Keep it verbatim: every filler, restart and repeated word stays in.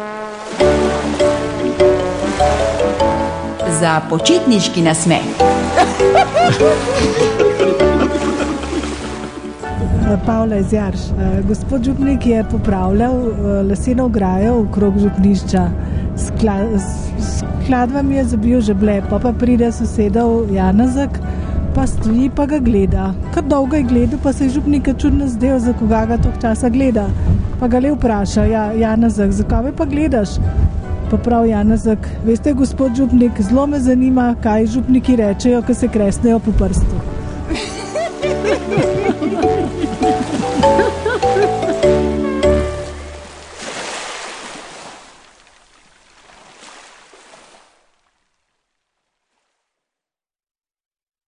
Za počitniški nasmeh. Pavla iz Jarš. Gospod župnik je popravljal leseno ograjo okrog župnišča. Skladva mi je zabil žeble, pa pa pride sosedov Janezek, pa stoji pa ga gleda. Kar dolgo je gledal, pa se je župnika čudno zdel, za koga ga toliko časa gleda. Pa ga le vpraša, ja, Janezek, zakaj me pa gledaš? Pa prav Janezek, veste, gospod župnik, zelo me zanima, kaj župniki rečejo, ko se kresnejo po prstu.